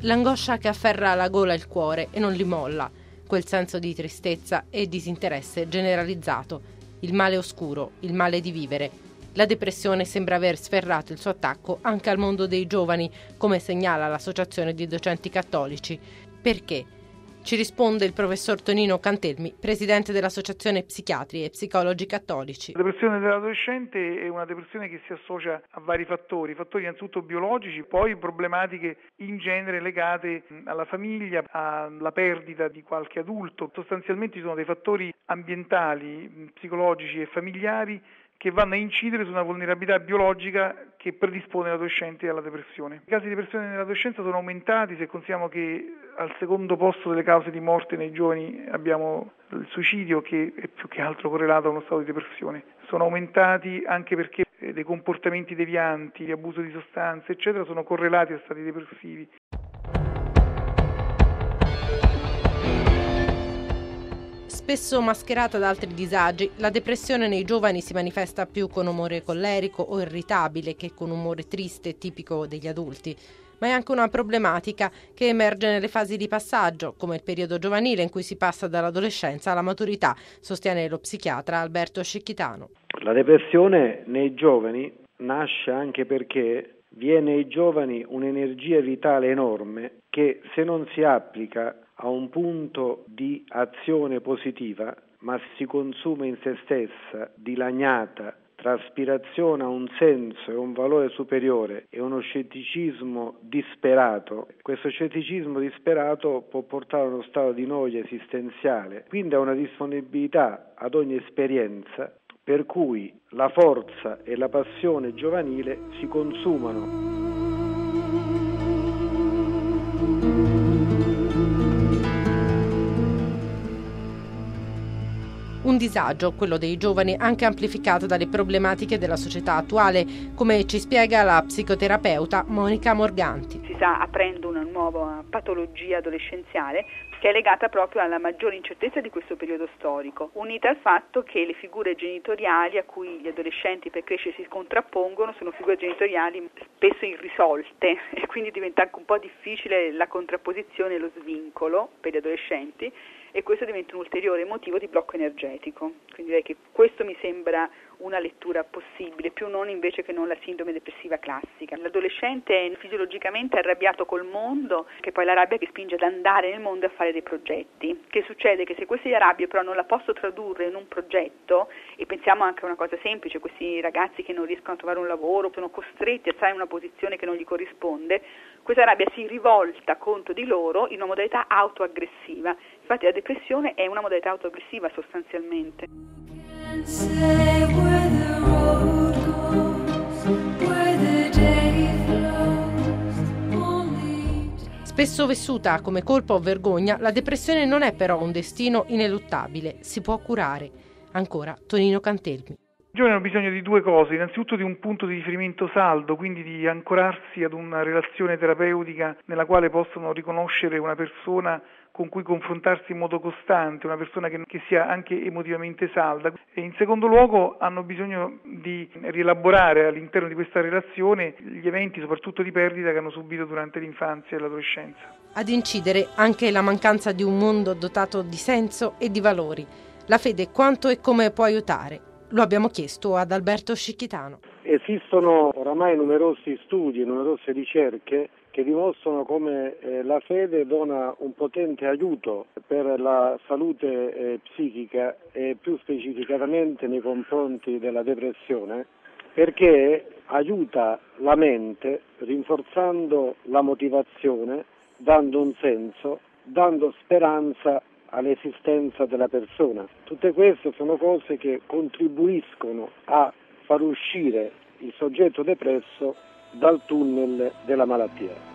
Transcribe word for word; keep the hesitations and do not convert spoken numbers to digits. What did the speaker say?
L'angoscia che afferra la gola e il cuore e non li molla, quel senso di tristezza e disinteresse generalizzato, il male oscuro, il male di vivere. La depressione sembra aver sferrato il suo attacco anche al mondo dei giovani, come segnala l'Associazione di Docenti Cattolici. Perché? Ci risponde il professor Tonino Cantelmi, presidente dell'Associazione Psichiatri e Psicologi Cattolici. La depressione dell'adolescente è una depressione che si associa a vari fattori, fattori innanzitutto biologici, poi problematiche in genere legate alla famiglia, alla perdita di qualche adulto. Sostanzialmente ci sono dei fattori ambientali, psicologici e familiari che vanno a incidere su una vulnerabilità biologica che predispone l'adolescente alla depressione. I casi di depressione nell'adolescenza sono aumentati se consideriamo che al secondo posto delle cause di morte nei giovani abbiamo il suicidio, che è più che altro correlato a uno stato di depressione. Sono aumentati anche perché dei comportamenti devianti, di abuso di sostanze, eccetera, sono correlati a stati depressivi. Spesso mascherata da altri disagi, la depressione nei giovani si manifesta più con umore collerico o irritabile che con umore triste tipico degli adulti. Ma è anche una problematica che emerge nelle fasi di passaggio, come il periodo giovanile in cui si passa dall'adolescenza alla maturità, sostiene lo psichiatra Alberto Scicchitano. La depressione nei giovani nasce anche perché vi è nei giovani un'energia vitale enorme che, se non si applica a un punto di azione positiva, ma si consuma in se stessa, dilaniata, traspiraziona un senso e un valore superiore e uno scetticismo disperato. Questo scetticismo disperato può portare a uno stato di noia esistenziale, quindi a una disponibilità ad ogni esperienza, per cui la forza e la passione giovanile si consumano. Un disagio, quello dei giovani, anche amplificato dalle problematiche della società attuale, come ci spiega la psicoterapeuta Monica Morganti. Si sta aprendo una nuova patologia adolescenziale che è legata proprio alla maggiore incertezza di questo periodo storico, unita al fatto che le figure genitoriali a cui gli adolescenti per crescere si contrappongono sono figure genitoriali spesso irrisolte e quindi diventa anche un po' difficile la contrapposizione e lo svincolo per gli adolescenti, e questo diventa un ulteriore motivo di blocco energetico. Quindi direi che questo mi sembra una lettura possibile, più non invece che non la sindrome depressiva classica. L'adolescente è fisiologicamente arrabbiato col mondo, che è poi la rabbia che spinge ad andare nel mondo e a fare dei progetti. Che succede? Che se questa rabbia però non la posso tradurre in un progetto, e pensiamo anche a una cosa semplice, questi ragazzi che non riescono a trovare un lavoro, sono costretti a stare in una posizione che non gli corrisponde, questa rabbia si rivolta contro di loro in una modalità autoaggressiva. Infatti la depressione è una modalità autoaggressiva sostanzialmente. Spesso vissuta come colpa o vergogna, la depressione non è però un destino ineluttabile, si può curare. Ancora Tonino Cantelmi. I giovani hanno bisogno di due cose, innanzitutto di un punto di riferimento saldo, quindi di ancorarsi ad una relazione terapeutica nella quale possono riconoscere una persona con cui confrontarsi in modo costante, una persona che, che sia anche emotivamente salda. E in secondo luogo hanno bisogno di rielaborare all'interno di questa relazione gli eventi, soprattutto di perdita, che hanno subito durante l'infanzia e l'adolescenza. Ad incidere anche la mancanza di un mondo dotato di senso e di valori. La fede quanto e come può aiutare? Lo abbiamo chiesto ad Alberto Scicchitano. Esistono oramai numerosi studi, numerose ricerche che dimostrano come eh, la fede dona un potente aiuto per la salute eh, psichica e più specificatamente nei confronti della depressione, perché aiuta la mente rinforzando la motivazione, dando un senso, dando speranza all'esistenza della persona. Tutte queste sono cose che contribuiscono a far uscire il soggetto depresso dal tunnel della malattia.